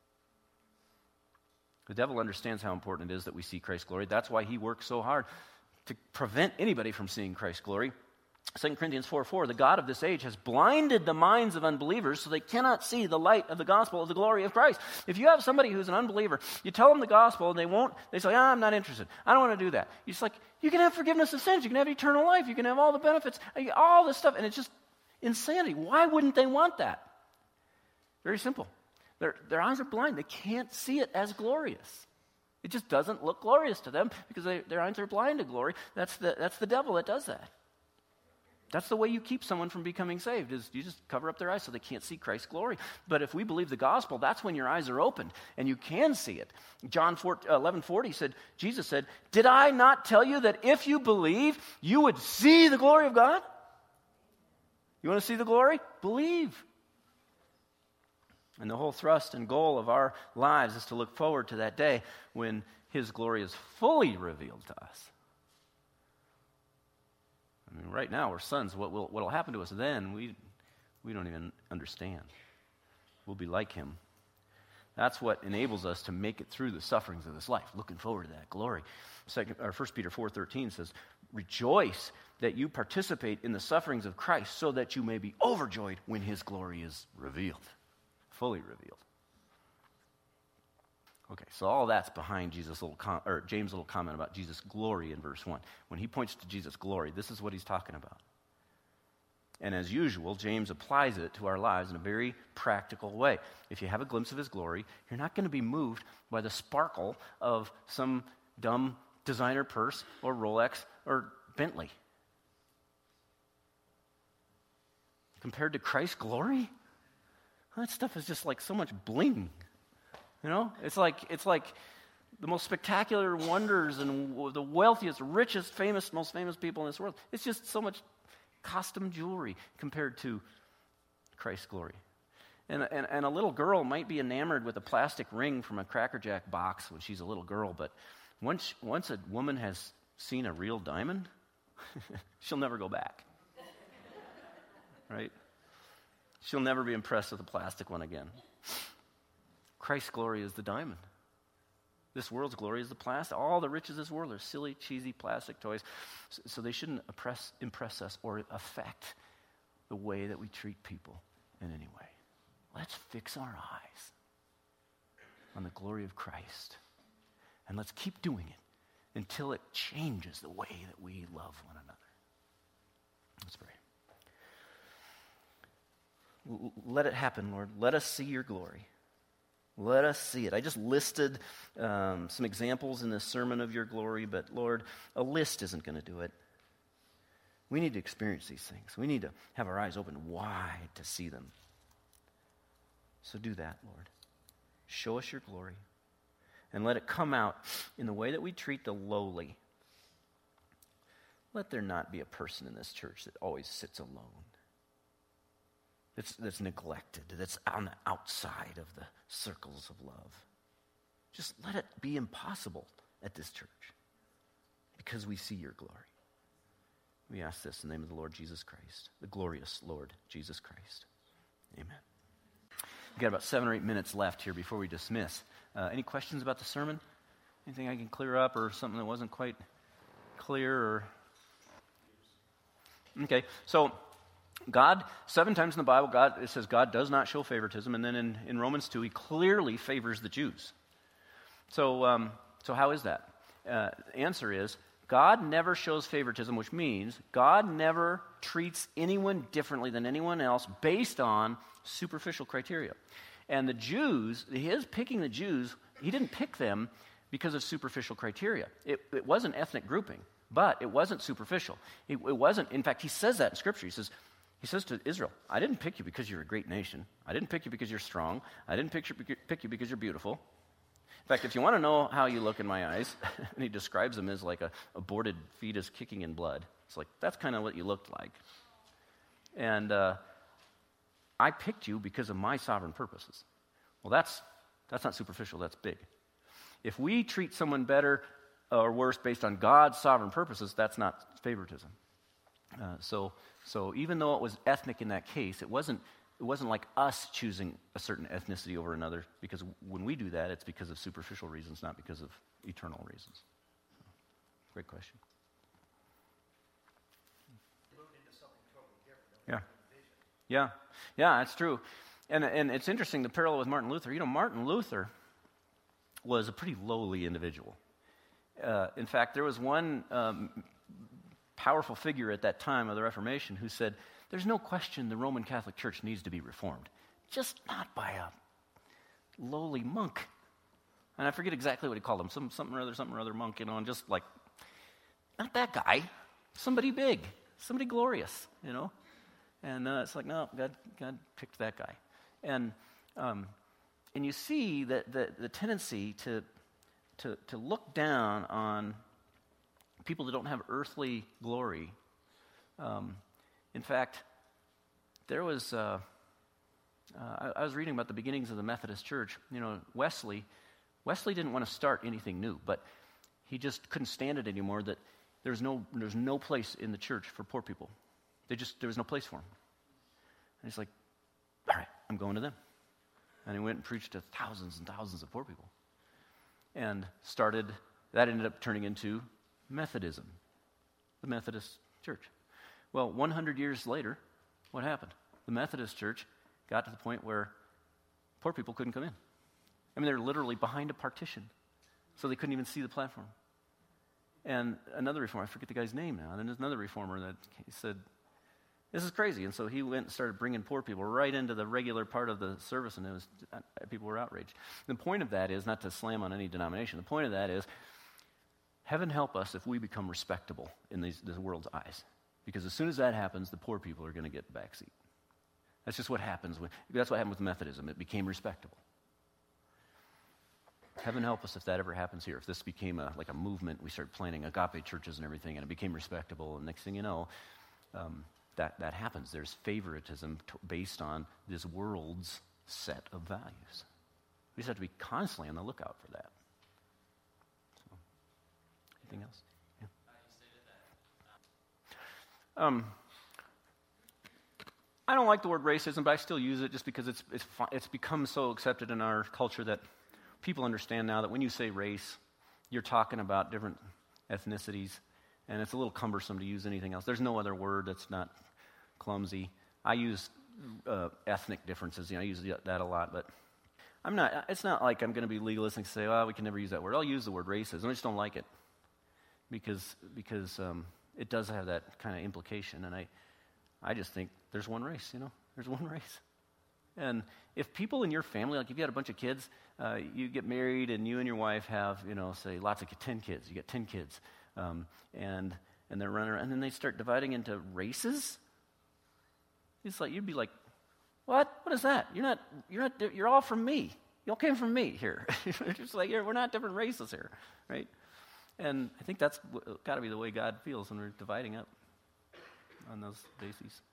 The devil understands how important it is that we see Christ's glory. That's why he works so hard to prevent anybody from seeing Christ's glory. Second Corinthians four four, the God of this age has blinded the minds of unbelievers so they cannot see the light of the gospel of the glory of Christ. If you have somebody who's an unbeliever, you tell them the gospel and they won't, they say, ah, I'm not interested. I don't want to do that. You're just like, you can have forgiveness of sins. You can have eternal life. You can have all the benefits, all this stuff. And it's just insanity. Why wouldn't they want that? Very simple. Their, their eyes are blind. They can't see it as glorious. It just doesn't look glorious to them because they, their eyes are blind to glory. That's the, that's the devil that does that. That's the way you keep someone from becoming saved, is you just cover up their eyes so they can't see Christ's glory. But if we believe the gospel, that's when your eyes are opened and you can see it. John eleven forty said, Jesus said, did I not tell you that if you believe, you would see the glory of God? You want to see the glory? Believe. And the whole thrust and goal of our lives is to look forward to that day when his glory is fully revealed to us. I mean, right now we're sons. What will what will happen to us then, we we don't even understand. We'll be like him. That's what enables us to make it through the sufferings of this life, looking forward to that glory. Second, or First Peter four thirteen says, rejoice that you participate in the sufferings of Christ so that you may be overjoyed when his glory is revealed, fully revealed. Okay, so all that's behind Jesus' little com- or James' little comment about Jesus' glory in verse one. When he points to Jesus' glory, this is what he's talking about. And as usual, James applies it to our lives in a very practical way. If you have a glimpse of his glory, you're not going to be moved by the sparkle of some dumb designer purse or Rolex or Bentley. Compared to Christ's glory, that stuff is just like so much bling. You know, it's like it's like the most spectacular wonders and the wealthiest, richest, famous, most famous people in this world. It's just so much costume jewelry compared to Christ's glory. And, and, and a little girl might be enamored with a plastic ring from a Cracker Jack box when she's a little girl, but once, once a woman has seen a real diamond, she'll never go back. Right? She'll never be impressed with a plastic one again. Christ's glory is the diamond. This world's glory is the plastic. All the riches of this world are silly, cheesy plastic toys. So, so they shouldn't oppress, impress us or affect the way that we treat people in any way. Let's fix our eyes on the glory of Christ. And let's keep doing it until it changes the way that we love one another. Let's pray. L- let it happen, Lord. Let us see your glory. Let us see it. I just listed um, some examples in this sermon of your glory, but Lord, a list isn't going to do it. We need to experience these things. We need to have our eyes open wide to see them. So do that, Lord. Show us your glory, and let it come out in the way that we treat the lowly. Let there not be a person in this church that always sits alone. That's, that's neglected, that's on the outside of the circles of love. Just let it be impossible at this church because we see your glory. We ask this in the name of the Lord Jesus Christ, the glorious Lord Jesus Christ. Amen. We've got about seven or eight minutes left here before we dismiss. Uh, any questions about the sermon? Anything I can clear up or something that wasn't quite clear? Or Okay, so God, seven times in the Bible, God it says God does not show favoritism, and then in, in Romans two, he clearly favors the Jews. So, um, so how is that? Uh, the answer is, God never shows favoritism, which means God never treats anyone differently than anyone else based on superficial criteria. And the Jews, his picking the Jews, he didn't pick them because of superficial criteria. It, it wasn't ethnic grouping, but it wasn't superficial. It, it wasn't, in fact, he says that in Scripture. He says, He says to Israel, I didn't pick you because you're a great nation. I didn't pick you because you're strong. I didn't pick you, pick you because you're beautiful. In fact, if you want to know how you look in my eyes, and he describes them as like a aborted fetus kicking in blood. It's like, that's kind of what you looked like. And uh, I picked you because of my sovereign purposes. Well, that's that's not superficial, that's big. If we treat someone better or worse based on God's sovereign purposes, that's not favoritism. Uh, so, so even though it was ethnic in that case, it wasn't it wasn't like us choosing a certain ethnicity over another, because when we do that, it's because of superficial reasons, not because of eternal reasons. So, great question. Moved into something totally different. Yeah, yeah, yeah, that's true. And and it's interesting, the parallel with Martin Luther. You know, Martin Luther was a pretty lowly individual. Uh, in fact, there was one um, powerful figure at that time of the Reformation who said, there's no question the Roman Catholic Church needs to be reformed, just not by a lowly monk. And I forget exactly what he called him, some something or other, something or other monk, you know, and just like, not that guy, somebody big, somebody glorious, you know. And uh, it's like, no, God, God picked that guy. And um, and you see that the, the tendency to, to to look down on people that don't have earthly glory. Um, in fact, there was, uh, uh, I, I was reading about the beginnings of the Methodist Church. You know, Wesley, Wesley didn't want to start anything new, but he just couldn't stand it anymore that there's no, there's no place in the church for poor people. They just, there was no place for them. And he's like, all right, I'm going to them. And he went and preached to thousands and thousands of poor people. And started, that ended up turning into Methodism, the Methodist Church. church. Well, one hundred years later, what happened? The Methodist Church got to the point where poor people couldn't come in. I mean, they're literally behind a partition, so they couldn't even see the platform. And another reformer, I forget the guy's name now, and then there's another reformer that he said, this is crazy. And so he went and started bringing poor people right into the regular part of the service, and it was people were outraged. The point of that is not to slam on any denomination. The point of that is, heaven help us if we become respectable in these, this world's eyes. Because as soon as that happens, the poor people are going to get the back seat. That's just what happens. When, that's what happened with Methodism. It became respectable. Heaven help us if that ever happens here. If this became a, like a movement, we started planning agape churches and everything, and it became respectable, and next thing you know, um, that, that happens. There's favoritism t- based on this world's set of values. We just have to be constantly on the lookout for that. So, anything else? Yeah. Um, I don't like the word racism, but I still use it just because it's it's it's become so accepted in our culture that people understand now that when you say race, you're talking about different ethnicities, and it's a little cumbersome to use anything else. There's no other word that's not clumsy. I use uh, ethnic differences. You know, I use that a lot, but I'm not. It's not like I'm going to be legalistic and say, "Well, we can never use that word." I'll use the word racism. I just don't like it because because um, it does have that kind of implication, and I I just think there's one race. You know, there's one race. And if people in your family, like if you had a bunch of kids, uh, you get married and you and your wife have, you know, say lots of ten kids. You get ten kids, um, and and they're running around, and then they start dividing into races. It's like you'd be like, "What? What is that? You're not. You're not. You're all from me. You all came from me here." It's just like we're not different races here, right? And I think that's got to be the way God feels when we're dividing up on those bases.